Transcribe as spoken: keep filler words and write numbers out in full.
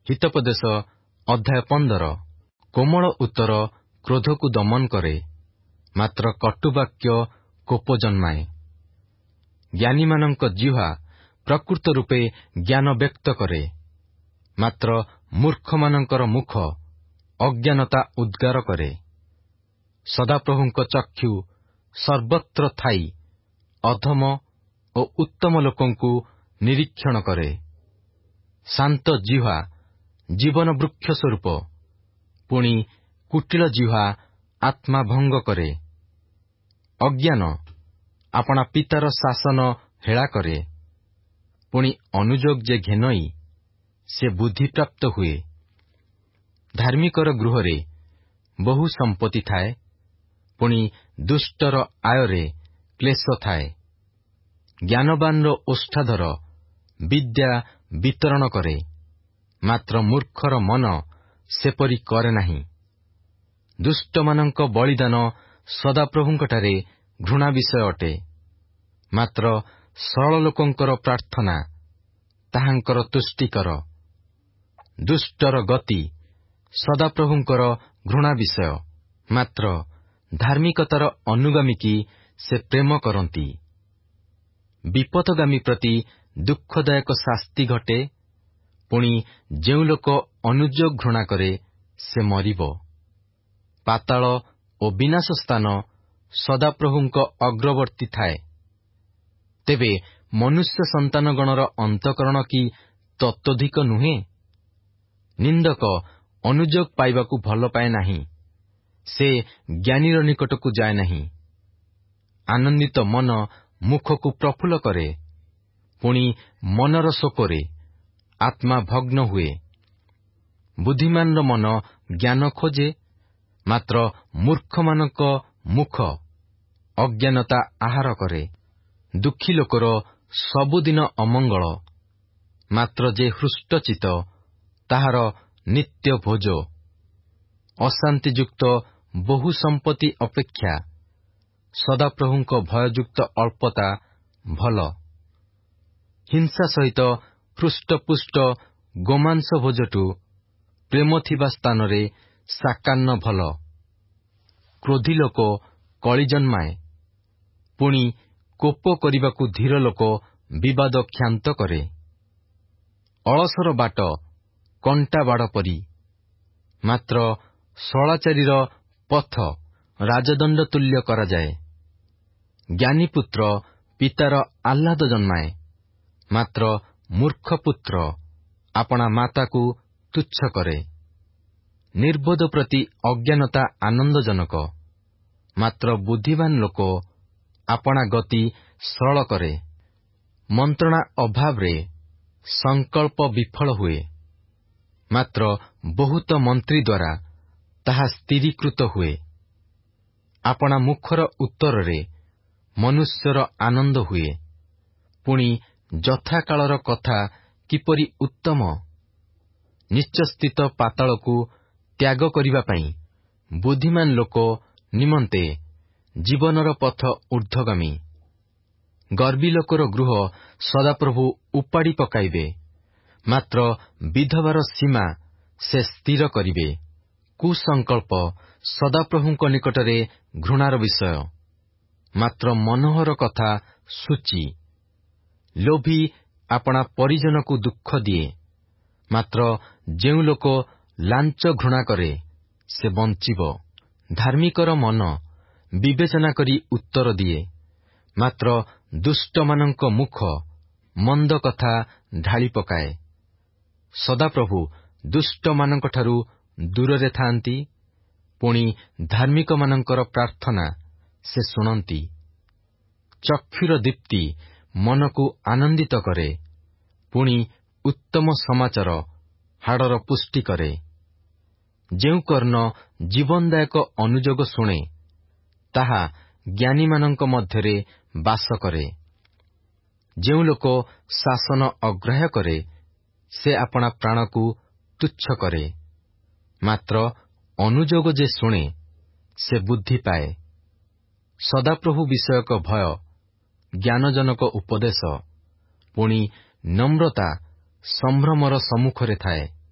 ହିତୋପଦେଶ ଅଧ୍ୟାୟ ପନ୍ଦର। କୋମଳ ଉତ୍ତର କ୍ରୋଧକୁ ଦମନ କରେ, ମାତ୍ର କଟୁବାକ୍ୟ କୋପ ଜନ୍ମାଏ। ଜ୍ଞାନୀମାନଙ୍କ ଜିହ୍ୱା ପ୍ରକୃତ ରୂପେ ଜ୍ଞାନ ବ୍ୟକ୍ତ କରେ, ମାତ୍ର ମୂର୍ଖମାନଙ୍କର ମୁଖ ଅଜ୍ଞାନତା ଉଦ୍ଗାର କରେ। ସଦାପ୍ରଭୁଙ୍କ ଚକ୍ଷୁ ସର୍ବତ୍ର ଥାଇ ଅଧମ ଓ ଉତ୍ତମ ଲୋକଙ୍କୁ ନିରୀକ୍ଷଣ କରେ। ଶାନ୍ତ ଜିହ୍ୱା ଜୀବନ ବୃକ୍ଷ ସ୍ୱରୂପ, ପୁଣି କୁଟିଳ ଜିହ୍ୱା ଆତ୍ମା ଭଙ୍ଗ କରେ। ଅଜ୍ଞାନ ଆପଣା ପିତାର ଶାସନ ହେଳା କରେ, ପୁଣି ଅନୁଯୋଗ ଯେ ଘେନଇ ସେ ବୁଦ୍ଧିପ୍ରାପ୍ତ ହୁଏ। ଧାର୍ମିକର ଗୃହରେ ବହୁ ସମ୍ପତ୍ତି ଥାଏ, ପୁଣି ଦୁଷ୍ଟର ଆୟରେ କ୍ଲେଶ ଥାଏ। ଜ୍ଞାନବାନର ଓଷ୍ଠାଧର ବିଦ୍ୟା ବିତରଣ କରେ, ମାତ୍ର ମୂର୍ଖର ମନ ସେପରି କରେ ନାହିଁ। ଦୁଷ୍ଟମାନଙ୍କ ବଳିଦାନ ସଦାପ୍ରଭୁଙ୍କଠାରେ ଘୃଣା ବିଷୟ ଅଟେ, ମାତ୍ର ସରଳ ଲୋକଙ୍କର ପ୍ରାର୍ଥନା ତାହାଙ୍କର ତୁଷ୍ଟିକର। ଦୁଷ୍ଟର ଗତି ସଦାପ୍ରଭୁଙ୍କର ଘୃଣା ବିଷୟ, ମାତ୍ର ଧାର୍ମିକତାର ଅନୁଗାମୀ କି ସେ ପ୍ରେମ କରନ୍ତି। ବିପଥଗାମୀ ପ୍ରତି ଦୁଃଖଦାୟକ ଶାସ୍ତି ଘଟେ, ପୁଣି ଯେଉଁ ଲୋକ ଅନୁଯୋଗ ଘୃଣା କରେ ସେ ମରିବ। ପାତାଳ ଓ ବିନାଶ ସ୍ଥାନ ସଦାପ୍ରଭୁଙ୍କ ଅଗ୍ରବର୍ତ୍ତୀ ଥାଏ। ତେବେ ମନୁଷ୍ୟ ସନ୍ତାନଗଣର ଅନ୍ତଃକରଣ କି ତତୋଧିକ ନୁହେଁ? ନିନ୍ଦକ ଅନୁଯୋଗ ପାଇବାକୁ ଭଲ ପାଏ ନାହିଁ, ସେ ଜ୍ଞାନୀର ନିକଟକୁ ଯାଏ ନାହିଁ। ଆନନ୍ଦିତ ମନ ମୁଖକୁ ପ୍ରଫୁଲ୍ଲ କରେ, ପୁଣି ମନର ଶୋକରେ ଆତ୍ମା ଭଗ୍ନ ହୁଏ। ବୁଦ୍ଧିମାନର ମନ ଜ୍ଞାନ ଖୋଜେ, ମାତ୍ର ମୂର୍ଖମାନଙ୍କ ମୁଖ ଅଜ୍ଞାନତା ଆହାର କରେ। ଦୁଃଖୀ ଲୋକର ସବୁଦିନ ଅମଙ୍ଗଳ, ମାତ୍ର ଯେ ହୃଷ୍ଟଚିତ ତାହାର ନିତ୍ୟ ଭୋଜ। ଅଶାନ୍ତିଯୁକ୍ତ ବହୁ ସମ୍ପତ୍ତି ଅପେକ୍ଷା ସଦାପ୍ରଭୁଙ୍କ ଭୟଯୁକ୍ତ ଅଳ୍ପତା ଭଲ। ହିଂସା ସହିତ ହୃଷ୍ଟପୁଷ୍ଟ ଗୋମାଂସ ଭୋଜଠୁ ପ୍ରେମ ଥିବା ସ୍ଥାନରେ ସାକାନ୍ନ ଭଲ। କ୍ରୋଧୀ ଲୋକ କଳି ଜନ୍ମାଏ, ପୁଣି କୋପ କରିବାକୁ ଧୀର ଲୋକ ବିବାଦ କ୍ଷାନ୍ତ କରେ। ଅଳସର ବାଟ କଣ୍ଟା ବାଡ଼ ପରି, ମାତ୍ର ଶଳାଚାରୀର ପଥ ରାଜଦଣ୍ଡ ତୁଲ୍ୟ କରାଯାଏ। ଜ୍ଞାନୀପୁତ୍ର ପିତାର ଆହ୍ଲାଦ ଜନ୍ମାଏ, ମାତ୍ର ମୂର୍ଖପୁତ୍ର ଆପଣା ମାତାକୁ ତୁଚ୍ଛ କରେ। ନିର୍ବୋଧ ପ୍ରତି ଅଜ୍ଞାନତା ଆନନ୍ଦଜନକ, ମାତ୍ର ବୁଦ୍ଧିମାନ ଲୋକ ଆପଣା ଗତି ସରଳ କରେ। ମନ୍ତ୍ରଣା ଅଭାବରେ ସଂକଳ୍ପ ବିଫଳ ହୁଏ, ମାତ୍ର ବହୁତ ମନ୍ତ୍ରୀ ଦ୍ୱାରା ତାହା ସ୍ଥିରୀକୃତ ହୁଏ। ଆପଣା ମୁଖର ଉତ୍ତରରେ ମନୁଷ୍ୟର ଆନନ୍ଦ ହୁଏ, ପୁଣି ଯଥାକାଳର କଥା କିପରି ଉତ୍ତମ। ନିଶ୍ଚସ୍ଥିତ ପାତାଳକୁ ତ୍ୟାଗ କରିବା ପାଇଁ ବୁଦ୍ଧିମାନ ଲୋକ ନିମନ୍ତେ ଜୀବନର ପଥ ଊର୍ଦ୍ଧ୍ୱଗାମୀ। ଗର୍ବୀ ଲୋକର ଗୃହ ସଦାପ୍ରଭୁ ଉପାଡ଼ି ପକାଇବେ, ମାତ୍ର ବିଧବାର ସୀମା ସେ ସ୍ଥିର କରିବେ। କୁସଂକଳ୍ପ ସଦାପ୍ରଭୁଙ୍କ ନିକଟରେ ଘୃଣାର ବିଷୟ, ମାତ୍ର ମନୋହର କଥା ସୂଚି। ଲୋଭୀ ଆପଣା ପରିଜନକୁ ଦୁଃଖ ଦିଏ, ମାତ୍ର ଯେଉଁ ଲୋକ ଲାଞ୍ଚ ଘୃଣା କରେ ସେ ବଞ୍ଚିବ। ଧାର୍ମିକର ମନ ବିବେଚନା କରି ଉତ୍ତର ଦିଏ, ମାତ୍ର ଦୁଷ୍ଟମାନଙ୍କ ମୁଖ ମନ୍ଦ କଥା ଢାଳି ପକାଏ। ସଦାପ୍ରଭୁ ଦୁଷ୍ଟମାନଙ୍କଠାରୁ ଦୂରରେ ଥାଆନ୍ତି, ପୁଣି ଧାର୍ମିକମାନଙ୍କର ପ୍ରାର୍ଥନା ସେ ଶୁଣନ୍ତି। ଚକ୍ଷୁର ଦୀପ୍ତି ମନକୁ ଆନନ୍ଦିତ କରେ, ପୁଣି ଉତ୍ତମ ସମାଚାର ହାଡ଼ର ପୁଷ୍ଟି କରେ। ଯେଉଁ କର୍ଣ୍ଣ ଜୀବନଦାୟକ ଅନୁଯୋଗ ଶୁଣେ, ତାହା ଜ୍ଞାନୀମାନଙ୍କ ମଧ୍ୟରେ ବାସ କରେ। ଯେଉଁ ଲୋକ ଶାସନ ଅଗ୍ରାହ୍ୟ କରେ, ସେ ଆପଣା ପ୍ରାଣକୁ ତୁଚ୍ଛ କରେ, ମାତ୍ର ଅନୁଯୋଗ ଯେ ଶୁଣେ ସେ ବୁଦ୍ଧି ପାଏ। ସଦାପ୍ରଭୁ ବିଷୟକ ଭୟ ଜ୍ଞାନଜନକ ଉପଦେଶ, ପୁଣି ନମ୍ରତା ସମ୍ଭ୍ରମର ସମ୍ମୁଖରେ ଥାଏ।